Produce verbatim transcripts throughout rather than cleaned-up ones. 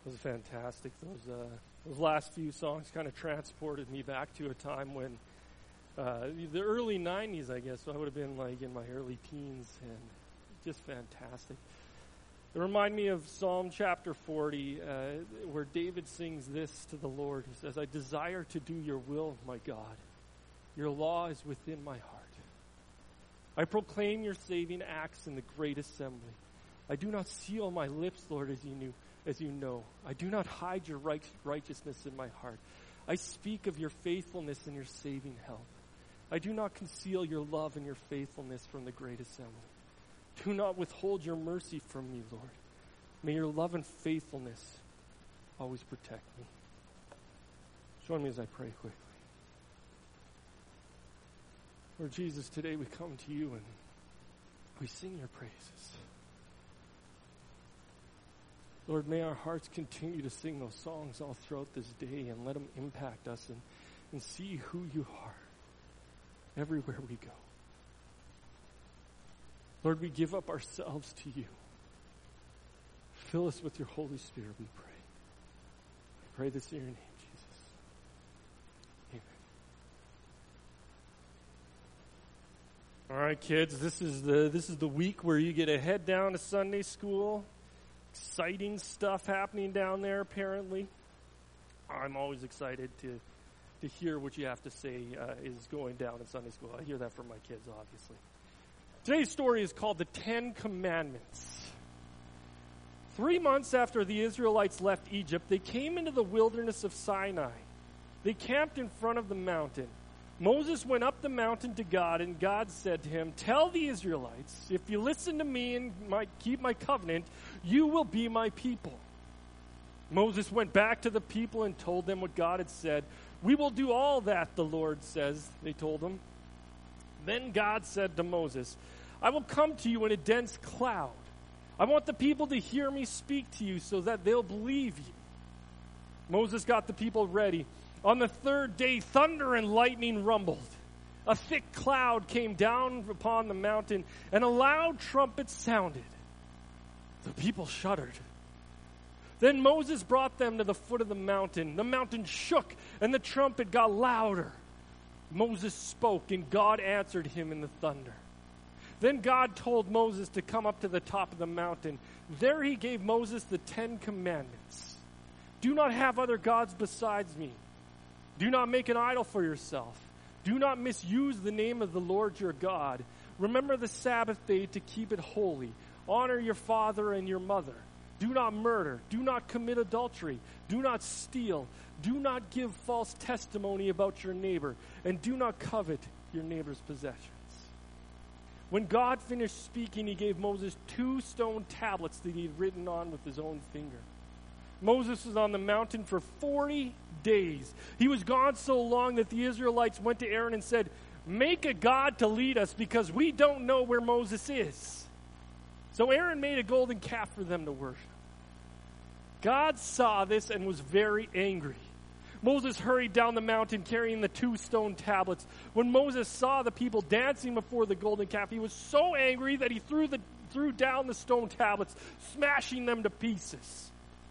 was fantastic. Those uh, those last few songs kind of transported me back to a time when uh, the early nineties, I guess. So I would have been like in my early teens, and just fantastic. It reminded me of Psalm chapter forty, uh, where David sings this to the Lord. He says, "I desire to do your will, my God. Your law is within my heart. I proclaim your saving acts in the great assembly. I do not seal my lips, Lord, as you knew, as you know. I do not hide your right, righteousness in my heart. I speak of your faithfulness and your saving help. I do not conceal your love and your faithfulness from the great assembly. Do not withhold your mercy from me, Lord. May your love and faithfulness always protect me." Join me as I pray quickly. Lord Jesus, today we come to you and we sing your praises. Lord, may our hearts continue to sing those songs all throughout this day and let them impact us and, and see who you are everywhere we go. Lord, we give up ourselves to you. Fill us with your Holy Spirit, we pray. We pray this in your name, Jesus. Amen. All right, kids, this is the this is the week where you get to head down to Sunday school. Exciting stuff happening down there, apparently. I'm always excited to to hear what you have to say uh, is going down in Sunday school. I hear that from my kids, obviously. Today's story is called the Ten Commandments. Three months after the Israelites left Egypt, they came into the wilderness of Sinai. They camped in front of the mountain. Moses went up the mountain to God, and God said to him, "Tell the Israelites, if you listen to me and my, keep my covenant, you will be my people." Moses went back to the people and told them what God had said. "We will do all that, the Lord says," they told him. Then God said to Moses, "I will come to you in a dense cloud. I want the people to hear me speak to you so that they'll believe you." Moses got the people ready. On the third day, thunder and lightning rumbled. A thick cloud came down upon the mountain, and a loud trumpet sounded. The people shuddered. Then Moses brought them to the foot of the mountain. The mountain shook, and the trumpet got louder. Moses spoke, and God answered him in the thunder. Then God told Moses to come up to the top of the mountain. There he gave Moses the Ten Commandments. "Do not have other gods besides me. Do not make an idol for yourself. Do not misuse the name of the Lord your God. Remember the Sabbath day to keep it holy. Honor your father and your mother. Do not murder. Do not commit adultery. Do not steal. Do not give false testimony about your neighbor. And do not covet your neighbor's possessions." When God finished speaking, he gave Moses two stone tablets that he had written on with his own finger. Moses was on the mountain for forty days. He was gone so long that the Israelites went to Aaron and said, "Make a god to lead us because we don't know where Moses is." So Aaron made a golden calf for them to worship. God saw this and was very angry. Moses hurried down the mountain carrying the two stone tablets. When Moses saw the people dancing before the golden calf, he was so angry that he threw, the, threw down the stone tablets, smashing them to pieces.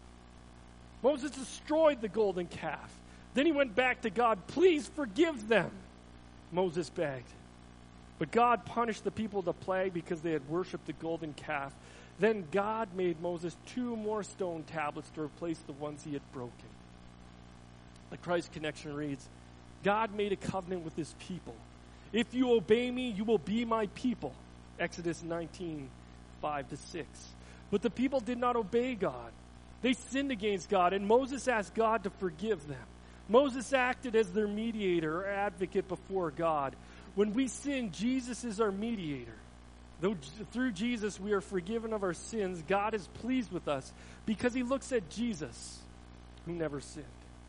Moses destroyed the golden calf. Then he went back to God. "Please forgive them," Moses begged. But God punished the people with a plague because they had worshipped the golden calf. Then God made Moses two more stone tablets to replace the ones he had broken. The Christ Connection reads, "God made a covenant with his people. If you obey me, you will be my people." Exodus nineteen, five to six. But the people did not obey God. They sinned against God, and Moses asked God to forgive them. Moses acted as their mediator or advocate before God. When we sin, Jesus is our mediator. Though through Jesus we are forgiven of our sins, God is pleased with us because he looks at Jesus, who never sinned.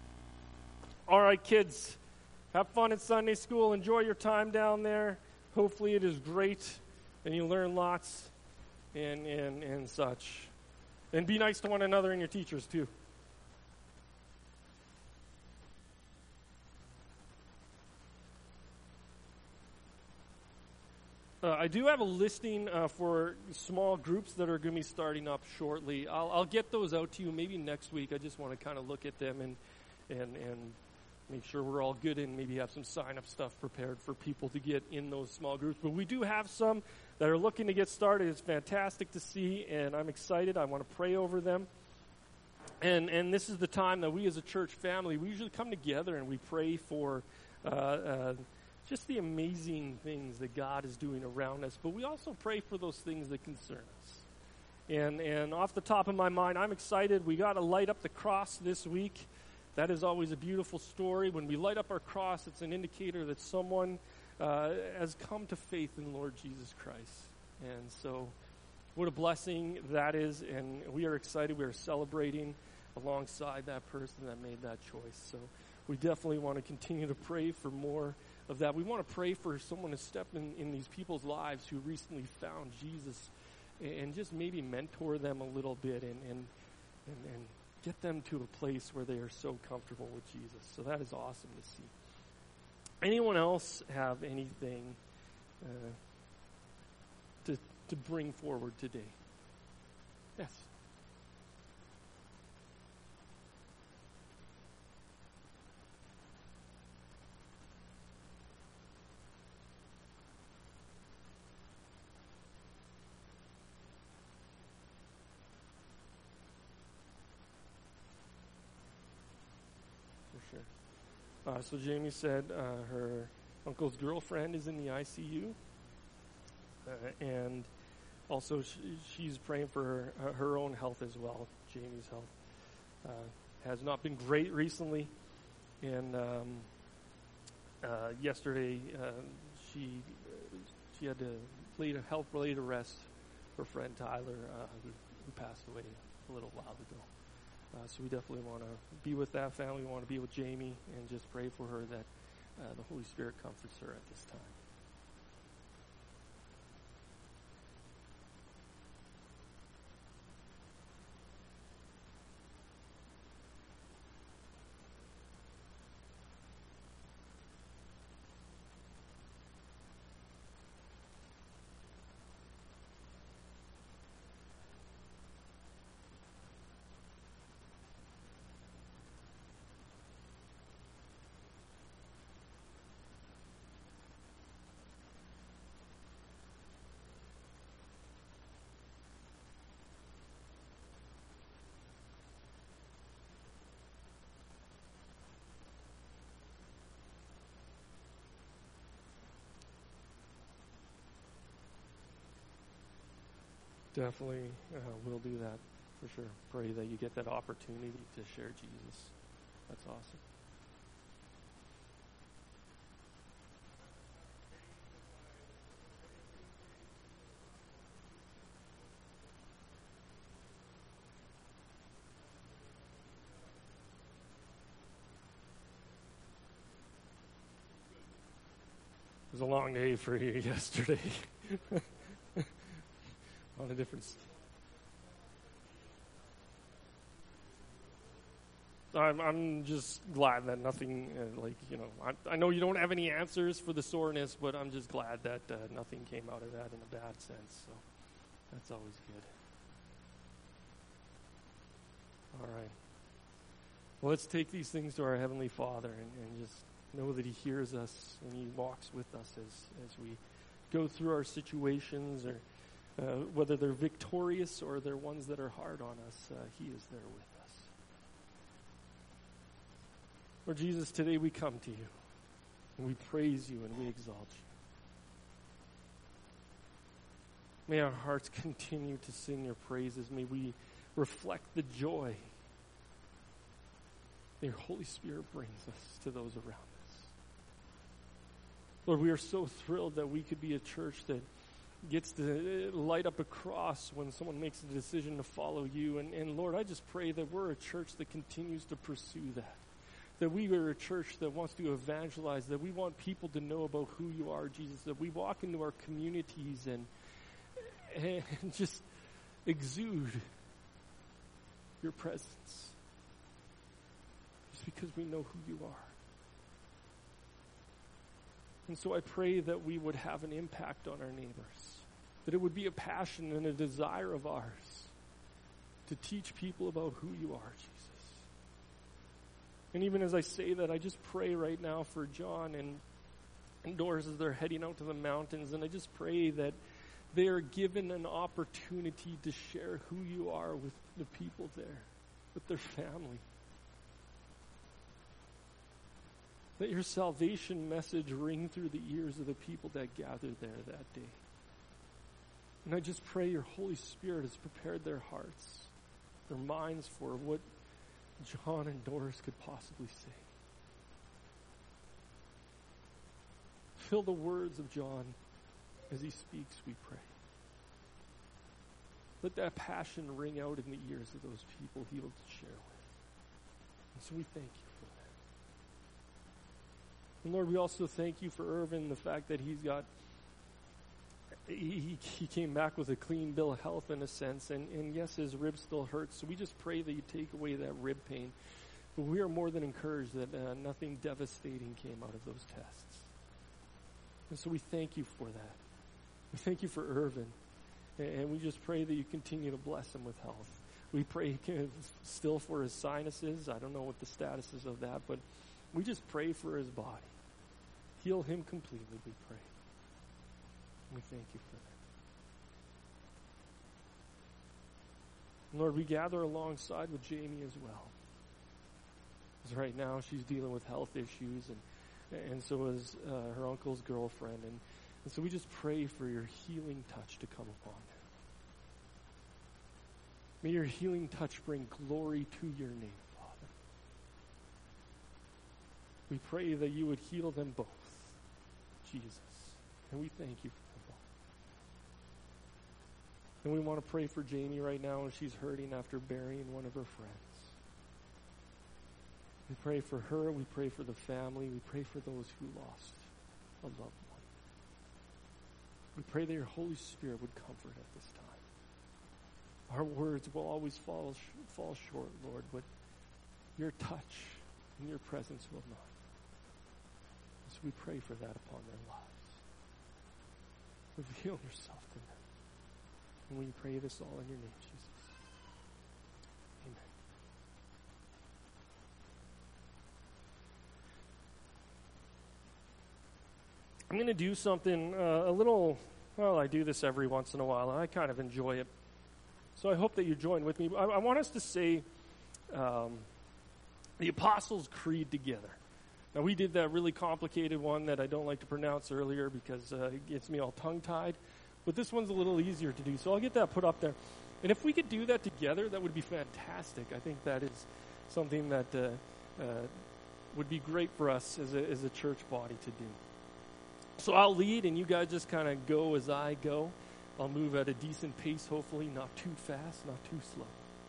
All right, kids, have fun at Sunday school. Enjoy your time down there. Hopefully it is great, and you learn lots and, and, and such. And be nice to one another and your teachers, too. Uh, I do have a listing uh, for small groups that are going to be starting up shortly. I'll, I'll get those out to you maybe next week. I just want to kind of look at them and, and, and make sure we're all good and maybe have some sign-up stuff prepared for people to get in those small groups. But we do have some that are looking to get started. It's fantastic to see, and I'm excited. I want to pray over them. And and this is the time that we as a church family, we usually come together and we pray for uh, uh, just the amazing things that God is doing around us. But we also pray for those things that concern us. And and off the top of my mind, I'm excited. We got to light up the cross this week. That is always a beautiful story. When we light up our cross, it's an indicator that someone uh, has come to faith in Lord Jesus Christ. And so what a blessing that is. And we are excited. We are celebrating alongside that person that made that choice. So we definitely want to continue to pray for more of that. We want to pray for someone to step in, in these people's lives who recently found Jesus and, and just maybe mentor them a little bit and, and, and, and get them to a place where they are so comfortable with Jesus. So that is awesome to see. Anyone else have anything uh, to to bring forward today? Yes. Uh, so Jamie said uh, her uncle's girlfriend is in the I C U, uh, and also sh- she's praying for her, uh, her own health as well. Jamie's health uh, has not been great recently, and um, uh, yesterday uh, she she had to lay to help lay to rest her friend Tyler, uh, who, who passed away a little while ago. Uh, so we definitely want to be with that family. We want to be with Jamie and just pray for her that uh, the Holy Spirit comforts her at this time. Definitely uh, we'll do that for sure. Pray that you get that opportunity to share Jesus. That's awesome. It was a long day for you yesterday. On a different. St- I'm I'm just glad that nothing uh, like you know I, I know you don't have any answers for the soreness, but I'm just glad that uh, nothing came out of that in a bad sense. So that's always good. All right. Well, let's take these things to our Heavenly Father and, and just know that He hears us and He walks with us as as we go through our situations or. Uh, whether they're victorious or they're ones that are hard on us, uh, He is there with us. Lord Jesus, today we come to You, and we praise You and we exalt You. May our hearts continue to sing Your praises. May we reflect the joy that Your Holy Spirit brings us to those around us. Lord, we are so thrilled that we could be a church that gets to light up a cross when someone makes a decision to follow You. And, and Lord, I just pray that we're a church that continues to pursue that. That we are a church that wants to evangelize, that we want people to know about who You are, Jesus, that we walk into our communities and, and just exude Your presence. Just because we know who You are. And so I pray that we would have an impact on our neighbors, that it would be a passion and a desire of ours to teach people about who you are, Jesus. And even as I say that, I just pray right now for John and, and Doris as they're heading out to the mountains, and I just pray that they are given an opportunity to share who you are with the people there, with their family. Let your salvation message ring through the ears of the people that gathered there that day. And I just pray your Holy Spirit has prepared their hearts, their minds for what John and Doris could possibly say. Fill the words of John as he speaks, we pray. Let that passion ring out in the ears of those people he will share with. And so we thank you for that. And Lord, we also thank you for Irvin, the fact that he's got, he, he came back with a clean bill of health in a sense, and, and yes, his rib still hurts, so we just pray that you take away that rib pain. But we are more than encouraged that uh, nothing devastating came out of those tests. And so we thank you for that. We thank you for Irvin, and, and we just pray that you continue to bless him with health. We pray still for his sinuses. I don't know what the status is of that, but we just pray for his body. Heal him completely, we pray. We thank you for that. Lord, we gather alongside with Jamie as well. Because right now she's dealing with health issues, and, and so is uh, her uncle's girlfriend. And, and so we just pray for your healing touch to come upon them. May your healing touch bring glory to your name, Father. We pray that you would heal them both, Jesus. And we thank you for them both. And we want to pray for Jamie right now as she's hurting after burying one of her friends. We pray for her. We pray for the family. We pray for those who lost a loved one. We pray that your Holy Spirit would comfort at this time. Our words will always fall, fall short, Lord, but your touch and your presence will not. So we pray for that upon their lives. Reveal yourself to them. And we pray this all in your name, Jesus. Amen. I'm going to do something uh, a little, well, I do this every once in a while, and I kind of enjoy it. So I hope that you join with me. I, I want us to say um, the Apostles' Creed together. Now, we did that really complicated one that I don't like to pronounce earlier because uh, it gets me all tongue-tied. But this one's a little easier to do, so I'll get that put up there. And if we could do that together, that would be fantastic. I think that is something that uh, uh, would be great for us as a, as a church body to do. So I'll lead, and you guys just kind of go as I go. I'll move at a decent pace, hopefully, not too fast, not too slow.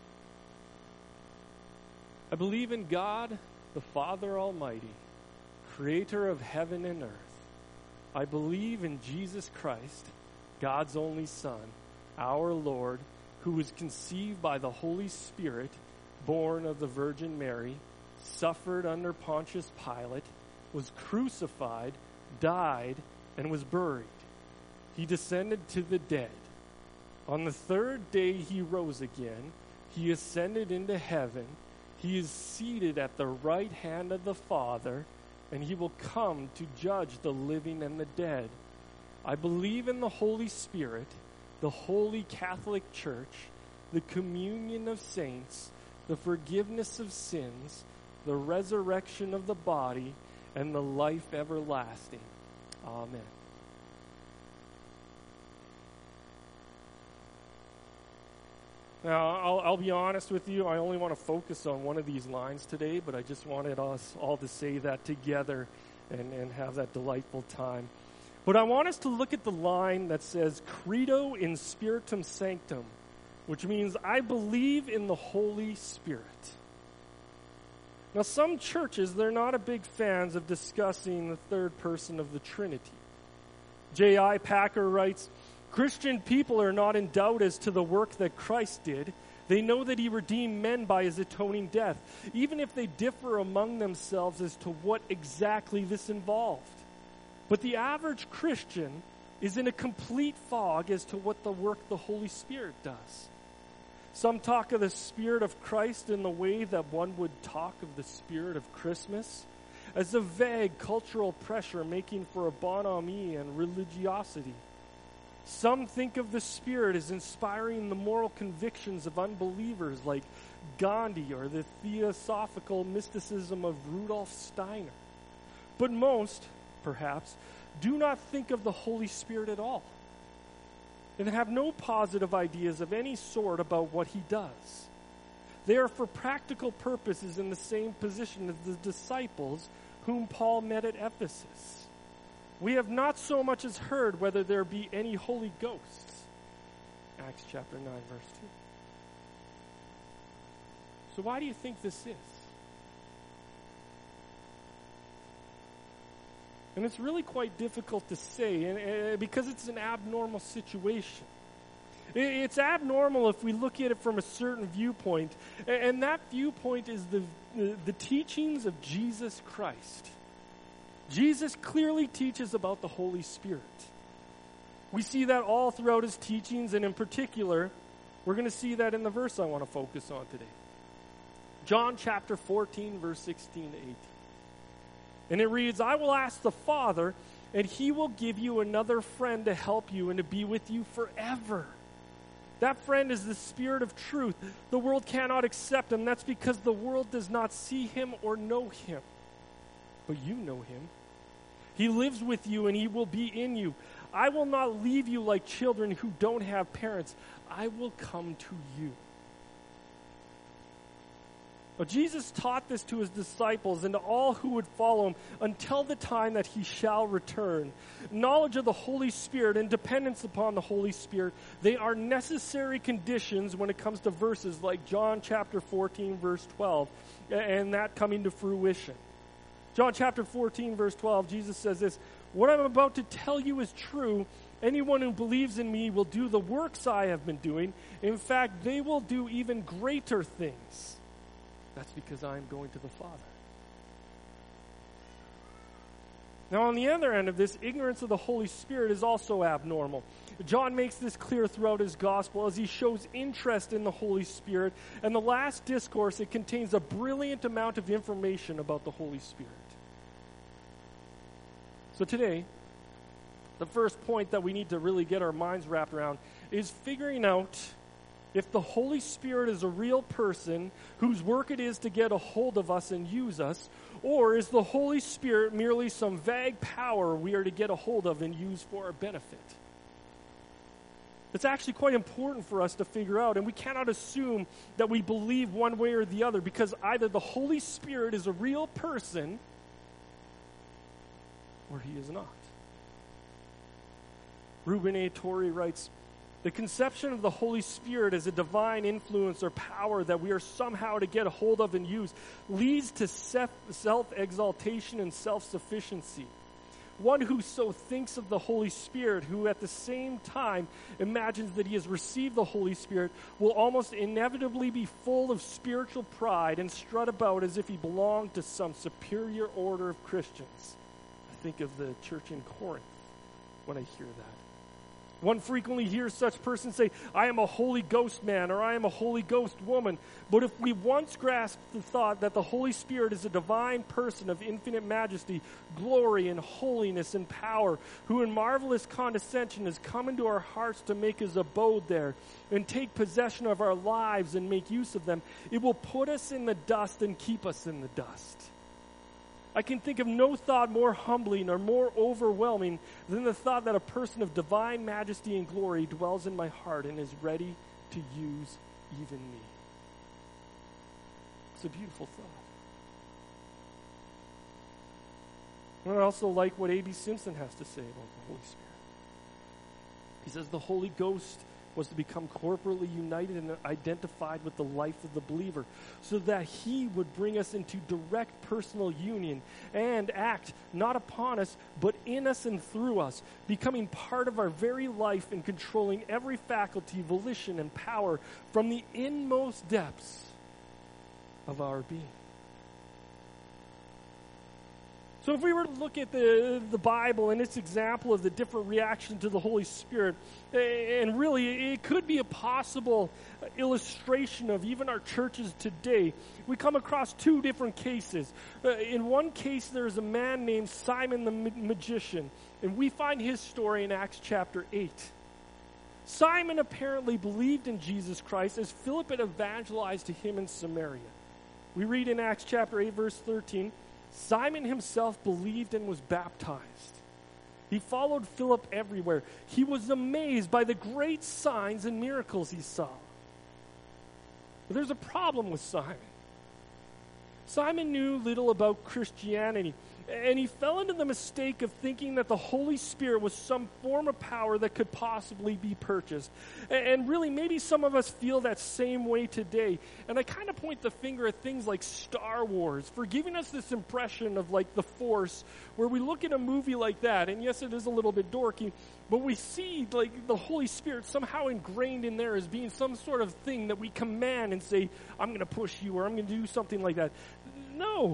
I believe in God, the Father Almighty, creator of heaven and earth. I believe in Jesus Christ, God's only Son, our Lord, who was conceived by the Holy Spirit, born of the Virgin Mary, suffered under Pontius Pilate, was crucified, died, and was buried. He descended to the dead. On the third day he rose again. He ascended into heaven. He is seated at the right hand of the Father, and he will come to judge the living and the dead. I believe in the Holy Spirit, the Holy Catholic Church, the communion of saints, the forgiveness of sins, the resurrection of the body, and the life everlasting. Amen. Now, I'll, I'll be honest with you, I only want to focus on one of these lines today, but I just wanted us all to say that together and, and have that delightful time. But I want us to look at the line that says, Credo in Spiritum Sanctum, which means I believe in the Holy Spirit. Now, some churches, they're not a big fans of discussing the third person of the Trinity. J I Packer writes, Christian people are not in doubt as to the work that Christ did. They know that he redeemed men by his atoning death, even if they differ among themselves as to what exactly this involved. But the average Christian is in a complete fog as to what the work the Holy Spirit does. Some talk of the Spirit of Christ in the way that one would talk of the Spirit of Christmas, as a vague cultural pressure making for a bonhomie and religiosity. Some think of the Spirit as inspiring the moral convictions of unbelievers like Gandhi or the theosophical mysticism of Rudolf Steiner. But most, perhaps, do not think of the Holy Spirit at all, and have no positive ideas of any sort about what he does. They are for practical purposes in the same position as the disciples whom Paul met at Ephesus. We have not so much as heard whether there be any Holy Ghosts. Acts chapter nine, verse two. So why do you think this is? And it's really quite difficult to say, and, and because it's an abnormal situation. It, it's abnormal if we look at it from a certain viewpoint, and, and that viewpoint is the, the the teachings of Jesus Christ. Jesus clearly teaches about the Holy Spirit. We see that all throughout his teachings, and in particular, we're going to see that in the verse I want to focus on today. John chapter fourteen, verse sixteen to eighteen. And it reads, I will ask the Father, and he will give you another friend to help you and to be with you forever. That friend is the Spirit of truth. The world cannot accept him. That's because the world does not see him or know him. But you know him. He lives with you and he will be in you. I will not leave you like children who don't have parents. I will come to you. Now, Jesus taught this to his disciples and to all who would follow him until the time that he shall return. Knowledge of the Holy Spirit and dependence upon the Holy Spirit, they are necessary conditions when it comes to verses like John chapter fourteen, verse twelve, and that coming to fruition. John chapter fourteen, verse twelve, Jesus says this, what I'm about to tell you is true. Anyone who believes in me will do the works I have been doing. In fact, they will do even greater things. That's because I am going to the Father. Now, on the other end of this, ignorance of the Holy Spirit is also abnormal. John makes this clear throughout his gospel as he shows interest in the Holy Spirit. And the last discourse, it contains a brilliant amount of information about the Holy Spirit. So today, the first point that we need to really get our minds wrapped around is figuring out if the Holy Spirit is a real person whose work it is to get a hold of us and use us, or is the Holy Spirit merely some vague power we are to get a hold of and use for our benefit? It's actually quite important for us to figure out, and we cannot assume that we believe one way or the other, because either the Holy Spirit is a real person or he is not. Ruben A. Torrey writes, the conception of the Holy Spirit as a divine influence or power that we are somehow to get a hold of and use leads to self-exaltation and self-sufficiency. One who so thinks of the Holy Spirit, who at the same time imagines that he has received the Holy Spirit, will almost inevitably be full of spiritual pride and strut about as if he belonged to some superior order of Christians. I think of the church in Corinth when I hear that. One frequently hears such persons say, I am a Holy Ghost man, or I am a Holy Ghost woman. But if we once grasp the thought that the Holy Spirit is a divine person of infinite majesty, glory, and holiness and power, who in marvelous condescension has come into our hearts to make his abode there, and take possession of our lives and make use of them, it will put us in the dust and keep us in the dust. I can think of no thought more humbling or more overwhelming than the thought that a person of divine majesty and glory dwells in my heart and is ready to use even me. It's a beautiful thought. And I also like what A B Simpson has to say about the Holy Spirit. He says the Holy Ghost was to become corporately united and identified with the life of the believer, so that he would bring us into direct personal union and act not upon us, but in us and through us, becoming part of our very life and controlling every faculty, volition, and power from the inmost depths of our being. So if we were to look at the, the Bible and its example of the different reaction to the Holy Spirit, and really it could be a possible illustration of even our churches today, we come across two different cases. Uh, in one case, there's a man named Simon the ma- magician, and we find his story in Acts chapter eight. Simon apparently believed in Jesus Christ as Philip had evangelized to him in Samaria. We read in Acts chapter eight, verse thirteen, Simon himself believed and was baptized. He followed Philip everywhere. He was amazed by the great signs and miracles he saw. But there's a problem with Simon. Simon knew little about Christianity, and he fell into the mistake of thinking that the Holy Spirit was some form of power that could possibly be purchased. And really, maybe some of us feel that same way today. And I kind of point the finger at things like Star Wars for giving us this impression of like the Force, where we look at a movie like that, and yes, it is a little bit dorky, but we see like the Holy Spirit somehow ingrained in there as being some sort of thing that we command and say, I'm going to push you, or I'm going to do something like that. No.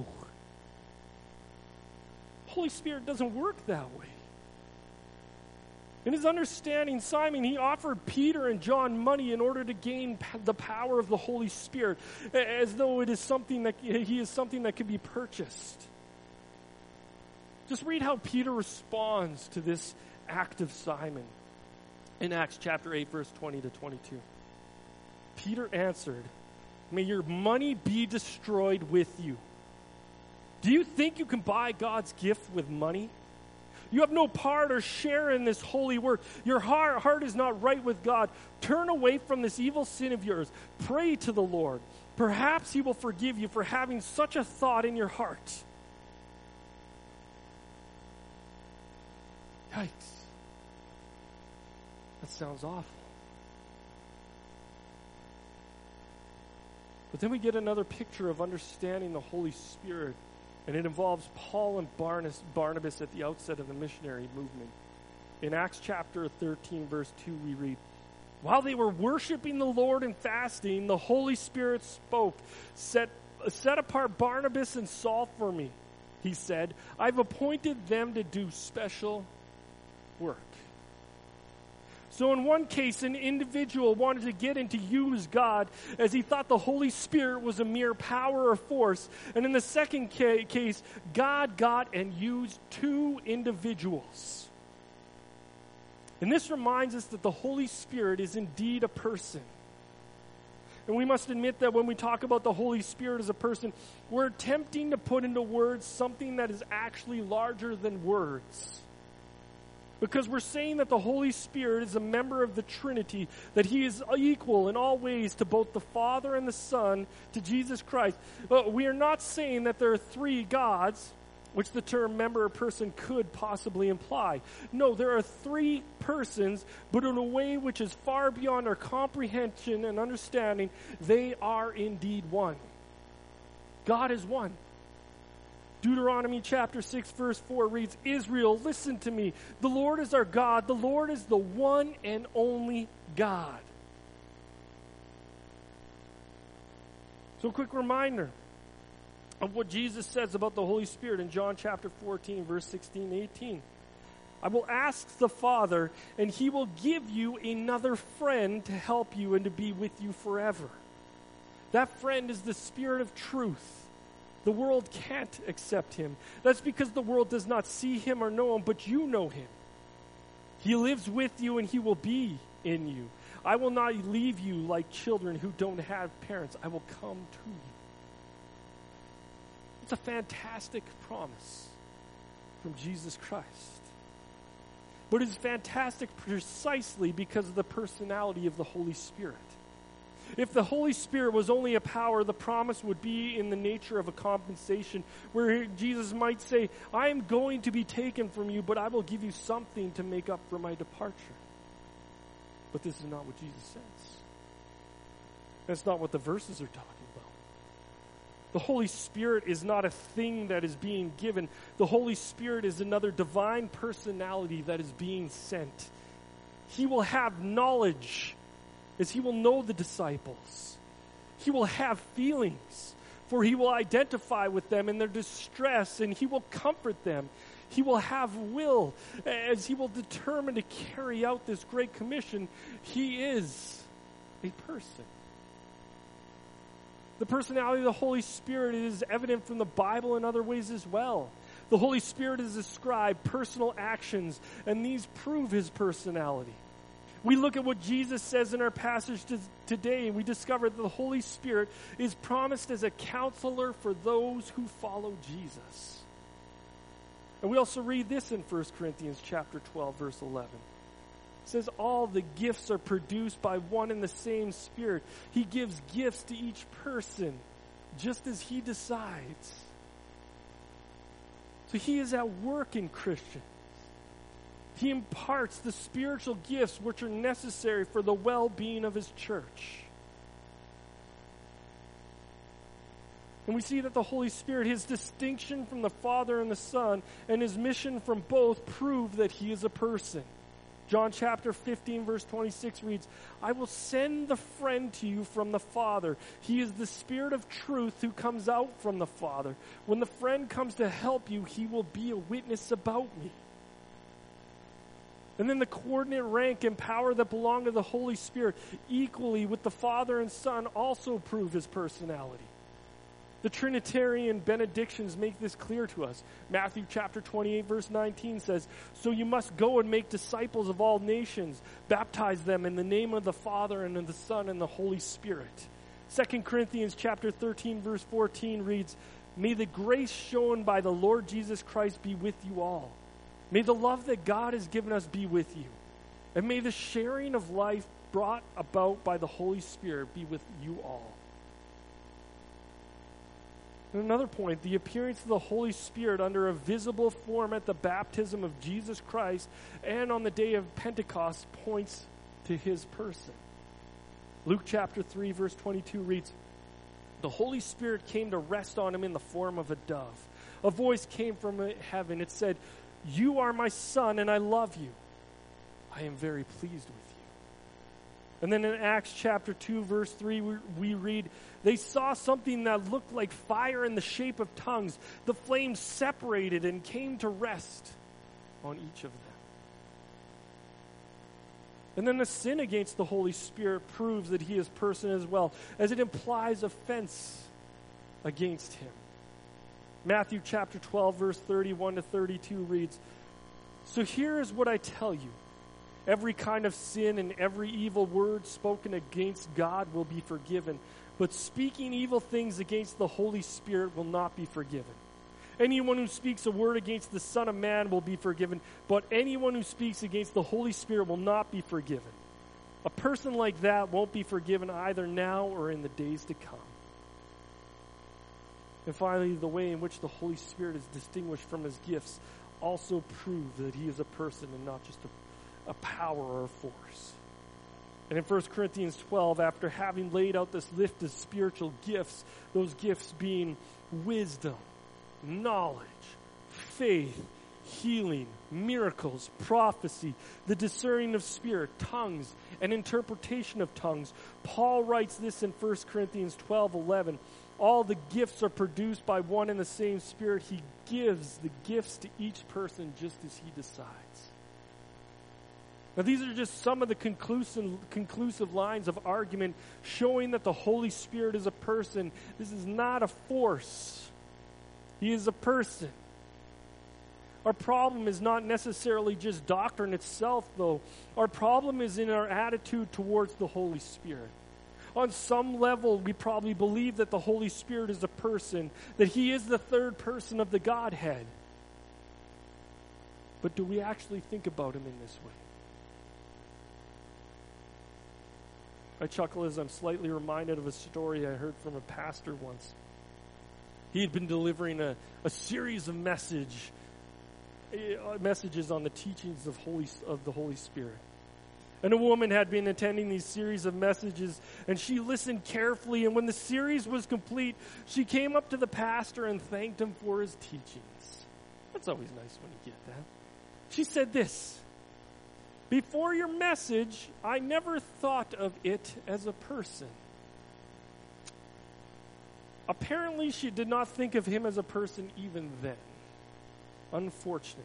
Holy Spirit doesn't work that way. In his understanding, Simon, he offered Peter and John money in order to gain the power of the Holy Spirit, as though it is something that he is something that could be purchased. Just read how Peter responds to this act of Simon in Acts chapter eight, verse twenty to twenty-two. Peter answered, "May your money be destroyed with you. Do you think you can buy God's gift with money? You have no part or share in this holy work. Your heart, heart is not right with God. Turn away from this evil sin of yours. Pray to the Lord. Perhaps he will forgive you for having such a thought in your heart." Yikes. That sounds awful. But then we get another picture of understanding the Holy Spirit, and it involves Paul and Barnabas, Barnabas at the outset of the missionary movement. In Acts chapter thirteen, verse two, we read, "While they were worshiping the Lord and fasting, the Holy Spirit spoke, set, set apart Barnabas and Saul for me. He said, I've appointed them to do special work." So in one case, an individual wanted to get in to use God as he thought the Holy Spirit was a mere power or force. And in the second ca- case, God got and used two individuals. And this reminds us that the Holy Spirit is indeed a person. And we must admit that when we talk about the Holy Spirit as a person, we're attempting to put into words something that is actually larger than words. Because we're saying that the Holy Spirit is a member of the Trinity, that he is equal in all ways to both the Father and the Son, to Jesus Christ. But we are not saying that there are three gods, which the term member or person could possibly imply. No, there are three persons, but in a way which is far beyond our comprehension and understanding. They are indeed one. God is one. Deuteronomy chapter six, verse four reads, "Israel, listen to me. The Lord is our God. The Lord is the one and only God." So a quick reminder of what Jesus says about the Holy Spirit in John chapter fourteen, verse sixteen and eighteen. "I will ask the Father, and he will give you another friend to help you and to be with you forever. That friend is the Spirit of truth. The world can't accept him. That's because the world does not see him or know him, but you know him. He lives with you and he will be in you. I will not leave you like children who don't have parents. I will come to you." It's a fantastic promise from Jesus Christ. But it's fantastic precisely because of the personality of the Holy Spirit. If the Holy Spirit was only a power, the promise would be in the nature of a compensation, where Jesus might say, "I am going to be taken from you, but I will give you something to make up for my departure." But this is not what Jesus says. That's not what the verses are talking about. The Holy Spirit is not a thing that is being given. The Holy Spirit is another divine personality that is being sent. He will have knowledge, as he will know the disciples. He will have feelings. For he will identify with them in their distress, and he will comfort them. He will have will, as he will determine to carry out this great commission. He is a person. The personality of the Holy Spirit is evident from the Bible in other ways as well. The Holy Spirit has described personal actions, and these prove his personality. We look at what Jesus says in our passage to, today, and we discover that the Holy Spirit is promised as a counselor for those who follow Jesus. And we also read this in First Corinthians chapter twelve, verse eleven. It says, all the gifts are produced by one and the same Spirit. He gives gifts to each person, just as he decides. So he is at work in Christians. He imparts the spiritual gifts which are necessary for the well-being of his church. And we see that the Holy Spirit, his distinction from the Father and the Son, and his mission from both prove that he is a person. John chapter fifteen, verse twenty-six reads, I will send the friend to you from the Father. He is the Spirit of truth who comes out from the Father. When the friend comes to help you, he will be a witness about me. And then the coordinate rank and power that belong to the Holy Spirit, equally with the Father and Son, also prove his personality. The Trinitarian benedictions make this clear to us. Matthew chapter twenty-eight, verse nineteen says, so you must go and make disciples of all nations, baptize them in the name of the Father and of the Son and the Holy Spirit. Second Corinthians chapter thirteen, verse fourteen reads, may the grace shown by the Lord Jesus Christ be with you all. May the love that God has given us be with you. And may the sharing of life brought about by the Holy Spirit be with you all. And another point, the appearance of the Holy Spirit under a visible form at the baptism of Jesus Christ and on the day of Pentecost points to his person. Luke chapter three, verse twenty-two reads, the Holy Spirit came to rest on him in the form of a dove. A voice came from heaven. It said, you are my Son, and I love you. I am very pleased with you. And then in Acts chapter two, verse three, we, we read, they saw something that looked like fire in the shape of tongues. The flames separated and came to rest on each of them. And then the sin against the Holy Spirit proves that he is person as well, as it implies offense against him. Matthew chapter twelve, verse thirty-one to thirty-two reads, so here is what I tell you. Every kind of sin and every evil word spoken against God will be forgiven, but speaking evil things against the Holy Spirit will not be forgiven. Anyone who speaks a word against the Son of Man will be forgiven, but anyone who speaks against the Holy Spirit will not be forgiven. A person like that won't be forgiven either now or in the days to come. And finally, the way in which the Holy Spirit is distinguished from his gifts also prove that he is a person and not just a, a power or a force. And in First Corinthians twelve, after having laid out this list of spiritual gifts, those gifts being wisdom, knowledge, faith, healing, miracles, prophecy, the discerning of spirit, tongues, and interpretation of tongues, Paul writes this in First Corinthians twelve eleven. All the gifts are produced by one and the same Spirit. He gives the gifts to each person just as he decides. Now, these are just some of the conclusive, conclusive lines of argument showing that the Holy Spirit is a person. This is not a force. He is a person. Our problem is not necessarily just doctrine itself, though. Our problem is in our attitude towards the Holy Spirit. On some level, we probably believe that the Holy Spirit is a person, that he is the third person of the Godhead. But do we actually think about him in this way? I chuckle as I'm slightly reminded of a story I heard from a pastor once. He had been delivering a, a series of message, uh, messages on the teachings of, Holy, of the Holy Spirit. And a woman had been attending these series of messages, and she listened carefully, and when the series was complete, she came up to the pastor and thanked him for his teachings. That's always nice when you get that. She said this, before your message, I never thought of it as a person. Apparently, she did not think of him as a person even then. Unfortunate.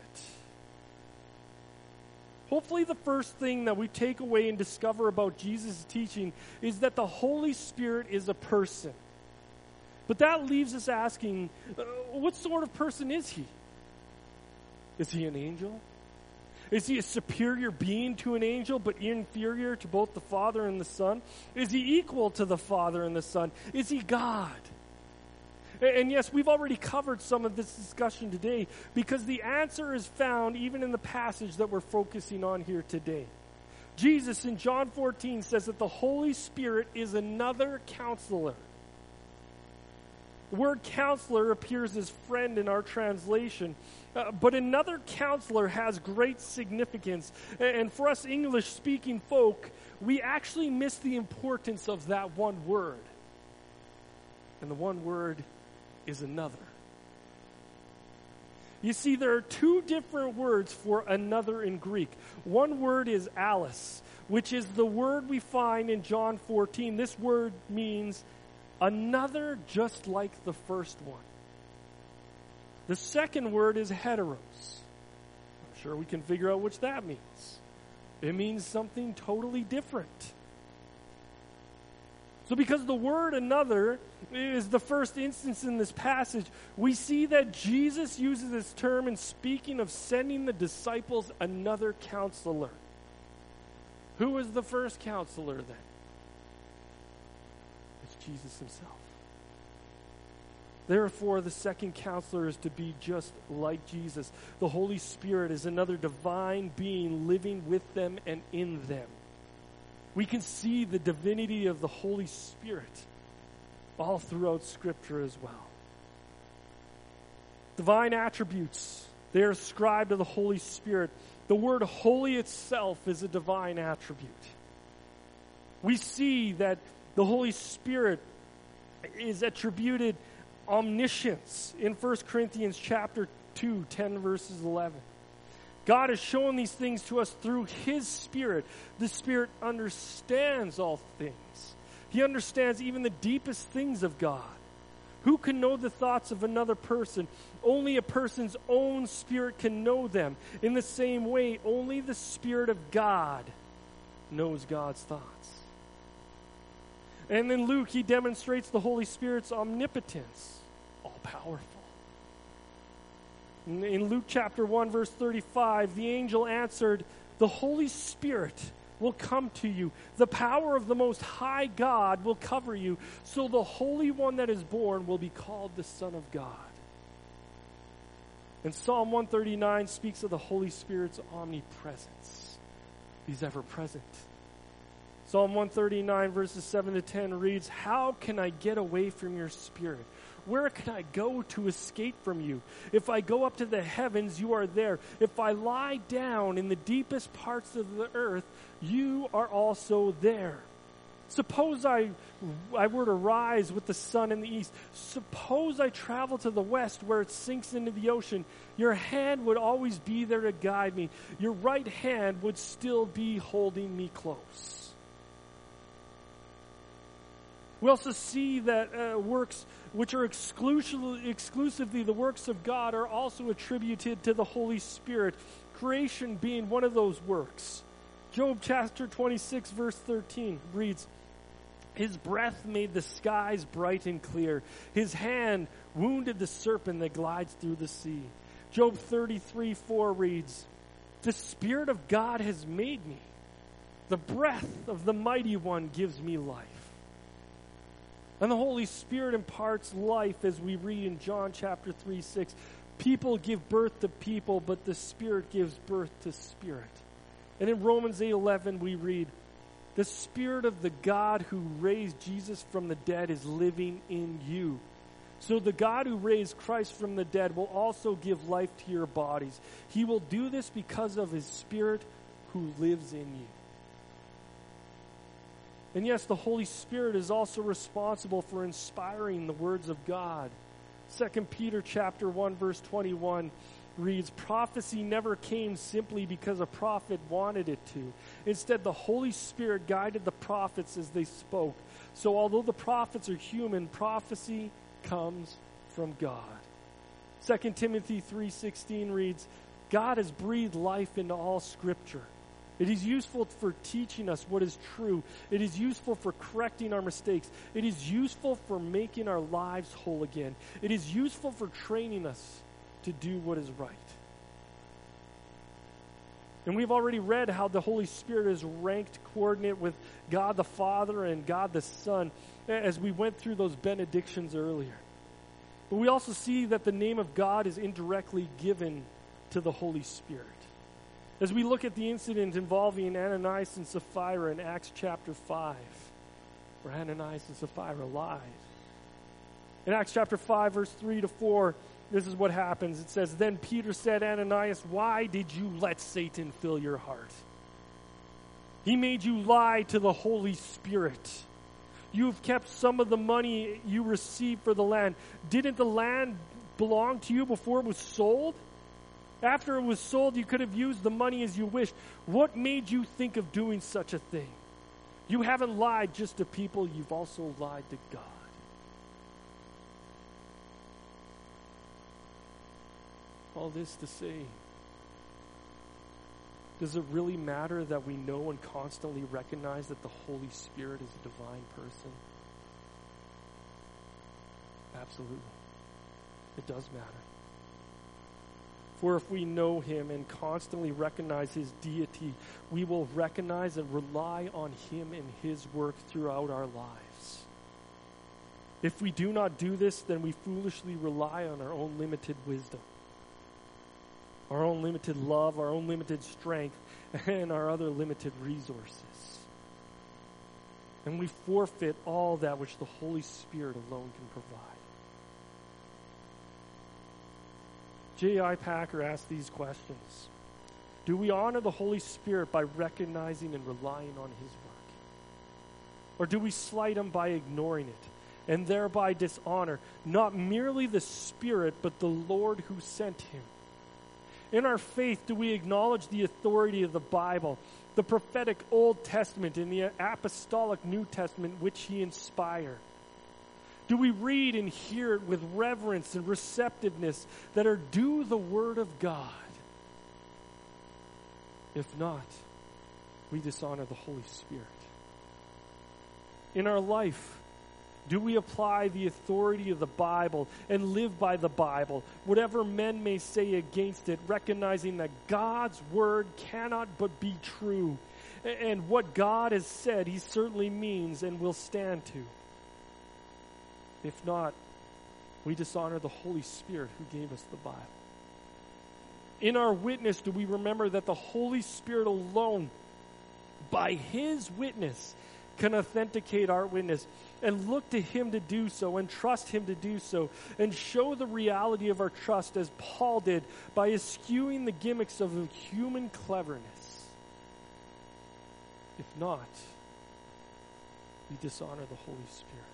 Hopefully the first thing that we take away and discover about Jesus' teaching is that the Holy Spirit is a person. But that leaves us asking, uh, what sort of person is he? Is he an angel? Is he a superior being to an angel, but inferior to both the Father and the Son? Is he equal to the Father and the Son? Is he God? And yes, we've already covered some of this discussion today because the answer is found even in the passage that we're focusing on here today. Jesus in John fourteen says that the Holy Spirit is another counselor. The word counselor appears as friend in our translation, uh, but another counselor has great significance. And for us English-speaking folk, we actually miss the importance of that one word. And the one word is another. You see, there are two different words for another in Greek. One word is allos, which is the word we find in John fourteen. This word means another just like the first one. The second word is heteros. I'm sure we can figure out which that means. It means something totally different. So because the word another is the first instance in this passage, we see that Jesus uses this term in speaking of sending the disciples another counselor. Who was the first counselor then? It's Jesus himself. Therefore, the second counselor is to be just like Jesus. The Holy Spirit is another divine being living with them and in them. We can see the divinity of the Holy Spirit all throughout Scripture as well. Divine attributes, they are ascribed to the Holy Spirit. The word holy itself is a divine attribute. We see that the Holy Spirit is attributed omniscience in First Corinthians chapter two, ten verses eleven. God has shown these things to us through His Spirit. The Spirit understands all things. He understands even the deepest things of God. Who can know the thoughts of another person? Only a person's own spirit can know them. In the same way, only the Spirit of God knows God's thoughts. And in Luke, he demonstrates the Holy Spirit's omnipotence, all-powerful. In Luke chapter one, verse thirty-five, the angel answered, "The Holy Spirit will come to you. The power of the Most High God will cover you. So the Holy One that is born will be called the Son of God." And Psalm one thirty-nine speaks of the Holy Spirit's omnipresence. He's ever present. Psalm one thirty-nine, verses seven to ten reads, "How can I get away from your Spirit? Where can I go to escape from you? If I go up to the heavens, you are there. If I lie down in the deepest parts of the earth, you are also there. Suppose I, I were to rise with the sun in the east. Suppose I travel to the west where it sinks into the ocean. Your hand would always be there to guide me. Your right hand would still be holding me close." We also see that uh, works which are exclusively, exclusively the works of God are also attributed to the Holy Spirit, creation being one of those works. Job chapter twenty-six, verse thirteen reads, "His breath made the skies bright and clear. His hand wounded the serpent that glides through the sea." Job thirty-three, four reads, "The Spirit of God has made me. The breath of the Mighty One gives me life." And the Holy Spirit imparts life, as we read in John chapter three, six. People give birth to people, but the Spirit gives birth to spirit. And in Romans eight eleven we read, "The Spirit of the God who raised Jesus from the dead is living in you. So the God who raised Christ from the dead will also give life to your bodies. He will do this because of His Spirit who lives in you." And yes, the Holy Spirit is also responsible for inspiring the words of God. Second Peter chapter one, verse twenty-one reads, "Prophecy never came simply because a prophet wanted it to. Instead, the Holy Spirit guided the prophets as they spoke. So although the prophets are human, prophecy comes from God. Second Timothy three sixteen reads, God has breathed life into all Scripture. It is useful for teaching us what is true. It is useful for correcting our mistakes. It is useful for making our lives whole again. It is useful for training us to do what is right. And we've already read how the Holy Spirit is ranked coordinate with God the Father and God the Son as we went through those benedictions earlier. But we also see that the name of God is indirectly given to the Holy Spirit. As we look at the incident involving Ananias and Sapphira in Acts chapter five, where Ananias and Sapphira lied. In Acts chapter five, verse three to four, this is what happens. It says, Then Peter said, Ananias, why did you let Satan fill your heart? He made you lie to the Holy Spirit. You've kept some of the money you received for the land. Didn't the land belong to you before it was sold? After it was sold, you could have used the money as you wished. What made you think of doing such a thing? You haven't lied just to people, you've also lied to God. All this to say, does it really matter that we know and constantly recognize that the Holy Spirit is a divine person? Absolutely. It does matter. For if we know him and constantly recognize his deity, we will recognize and rely on him and his work throughout our lives. If we do not do this, then we foolishly rely on our own limited wisdom, our own limited love, our own limited strength, and our other limited resources. And we forfeit all that which the Holy Spirit alone can provide. J I. Packer asked these questions. Do we honor the Holy Spirit by recognizing and relying on his work? Or do we slight him by ignoring it and thereby dishonor not merely the Spirit but the Lord who sent him? In our faith, do we acknowledge the authority of the Bible, the prophetic Old Testament and the apostolic New Testament which he inspired? Do we read and hear it with reverence and receptiveness that are due the Word of God? If not, we dishonor the Holy Spirit. In our life, do we apply the authority of the Bible and live by the Bible, whatever men may say against it, recognizing that God's Word cannot but be true, and what God has said he certainly means and will stand to? If not, we dishonor the Holy Spirit who gave us the Bible. In our witness, do we remember that the Holy Spirit alone, by his witness, can authenticate our witness and look to him to do so and trust him to do so and show the reality of our trust as Paul did by eschewing the gimmicks of human cleverness? If not, we dishonor the Holy Spirit.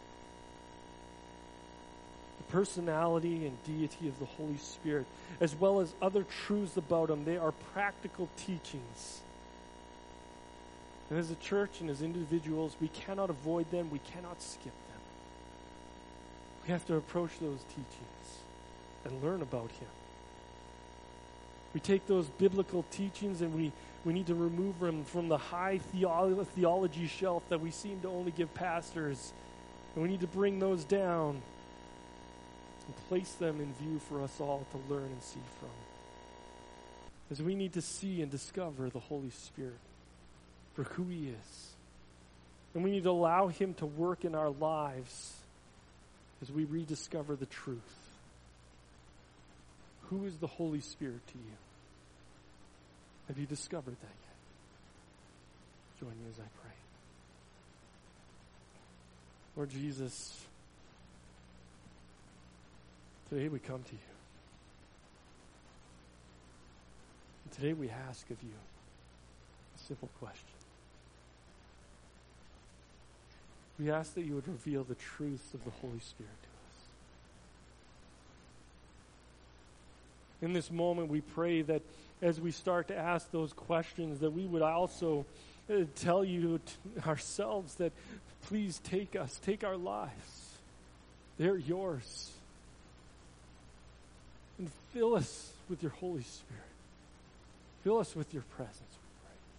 The personality and deity of the Holy Spirit, as well as other truths about him, they are practical teachings. And as a church and as individuals, we cannot avoid them, we cannot skip them. We have to approach those teachings and learn about him. We take those biblical teachings and we, we need to remove them from the high theolo- theology shelf that we seem to only give pastors. And we need to bring those down and place them in view for us all to learn and see from. As we need to see and discover the Holy Spirit for who he is. And we need to allow him to work in our lives as we rediscover the truth. Who is the Holy Spirit to you? Have you discovered that yet? Join me as I pray. Lord Jesus, today we come to you. And today we ask of you a simple question. We ask that you would reveal the truths of the Holy Spirit to us. In this moment, we pray that as we start to ask those questions, that we would also uh, tell you t- ourselves that please take us, take our lives. They're yours. And fill us with your Holy Spirit. Fill us with your presence, we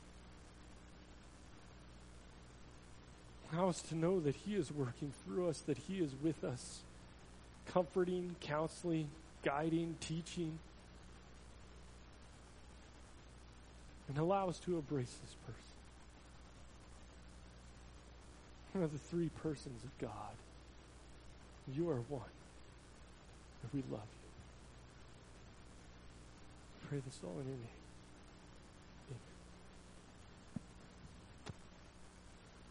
pray. Allow us to know that He is working through us, that He is with us, comforting, counseling, guiding, teaching. And allow us to embrace this person. One of the three persons of God. You are one. And we love you. Pray this all in your name.